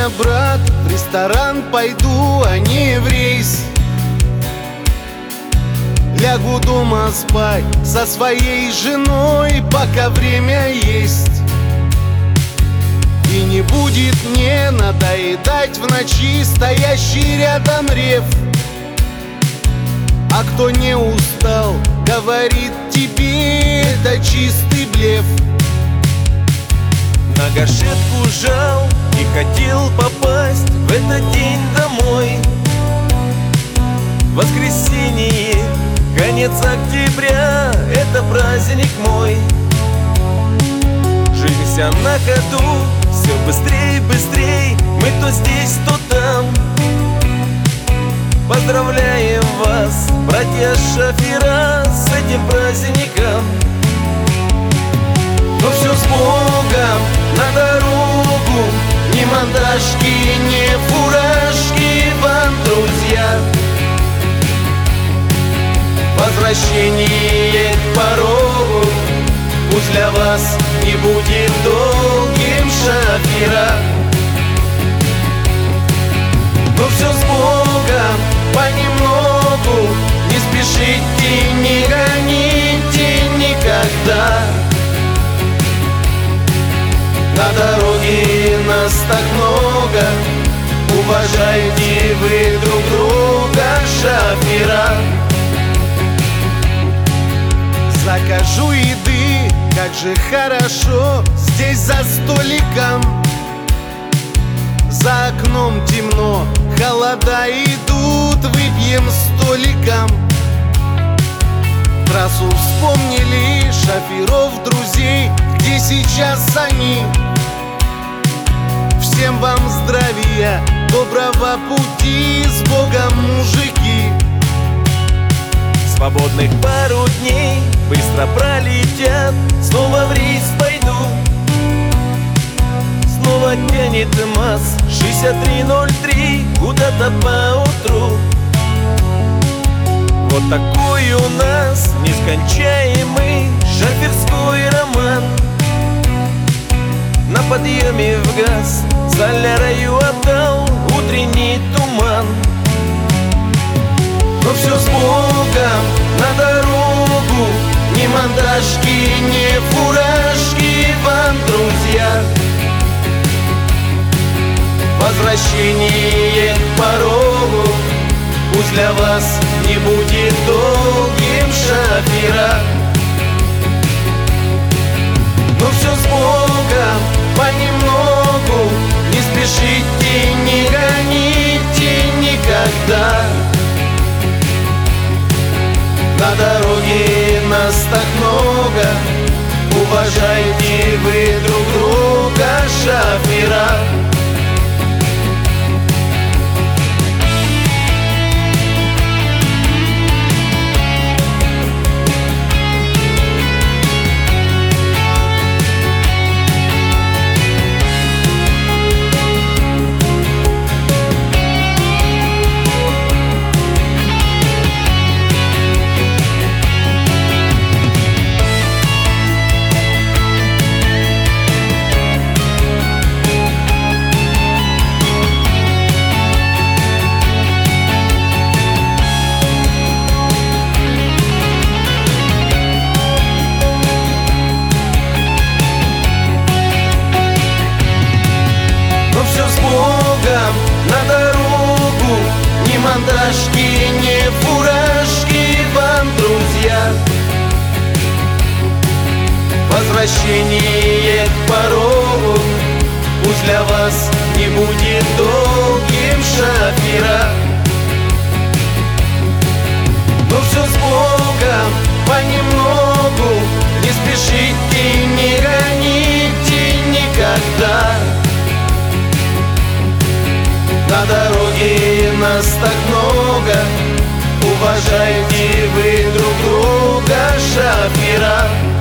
сегодня, брат, в ресторан пойду, а не в рейс. Лягу дома спать со своей женой, пока время есть. И не будет мне надоедать в ночи стоящий рядом рев. А кто не устал, говорит тебе, это чистый блеф. На гашетку жал и хотел попасть в этот день домой. Воскресенье, конец октября, это праздник мой. Жизнь вся на ходу, все быстрей, быстрей, мы то здесь, то там. Поздравляем вас, братья-шофера, с этим праздником. Но все с Богом, на дорогу, ни мандашки, ни фуражки вам, друзья. Возвращение к порогу пусть для вас не будет долгим, шофера. Но все с Богом, понемногу, не спешите, не гоните никогда. На дороге нас так много, уважайте вы друг друга, шофера. Закажу еды, как же хорошо здесь за столиком. За окном темно, холода идут, выпьем столиком. Трассу вспомнили, шоферов, друзей, где сейчас они? Всем вам здравия, доброго пути, с Богом, мужики. Свободных пару дней быстро пролетят, снова в рейс пойду. Снова тянет МАЗ 6303 куда-то по утру. Вот такой у нас нескончаемый шоферской роман. На подъеме в газ солярою отдал утренний туман. Но все с Богом, на дорогу, ни мандашки, ни фуражки вам, друзья. Возвращение к порогу пусть для вас не будет долгим, шофера. Но все с Богом, понемногу, не спешите, не гоните никогда. На дороге нас так много, уважайте вы друг друга, шофера. На дорогу, ни мандашки, ни фуражки вам, друзья. Возвращение к порогу пусть для вас не будет долгим, шофера. Но все с Богом, понемногу, не спешите, не гоните никогда. На дороге нас так много, уважайте вы друг друга, шофера.